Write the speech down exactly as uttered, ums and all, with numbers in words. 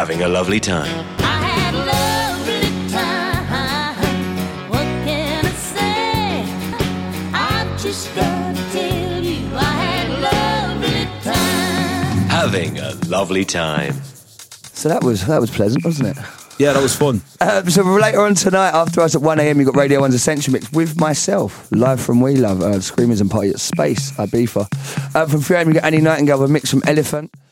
having a lovely time. I had a lovely time. What can I say? I've just got to tell you, I had a lovely time. Having a lovely time. So that was that was pleasant, wasn't it? Yeah, that was fun. Um, so later on tonight, after us at one a.m, you've got Radio one's Essential Mix with myself, live from We Love, uh, Screamers and Party at Space, Ibiza. Uh, from three a.m, you got Annie Nightingale with a mix from Elephant.